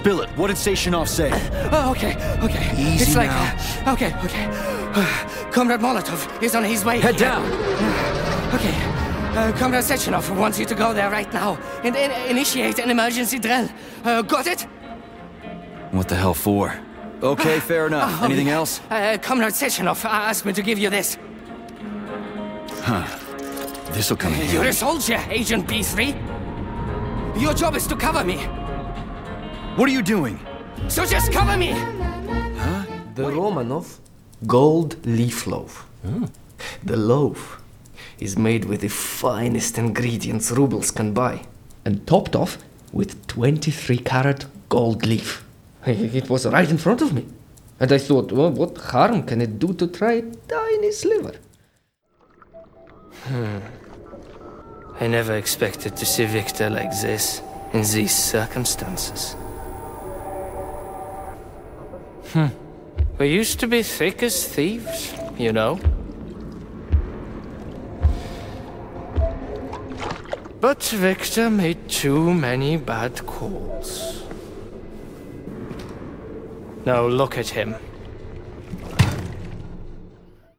Spill it. What did Stashanov say? Okay. Easy It's like... now. Okay. Comrade Molotov is on his way. Head down! Okay. Comrade Sechenov wants you to go there right now and initiate an emergency drill. Got it? What the hell for? Okay, fair enough. Anything else? Comrade Sechenov asked me to give you this. This'll come in You're handy. a soldier, Agent B3. Your job is to cover me. What are you doing? So just cover me! The Romanov gold leaf loaf. The loaf is made with the finest ingredients rubles can buy, and topped off with 23-karat gold leaf. It was right in front of me. And I thought, well, what harm can it do to try a tiny sliver? I never expected to see Victor like this, in these circumstances. We used to be thick as thieves, you know. But Victor made too many bad calls. Now look at him.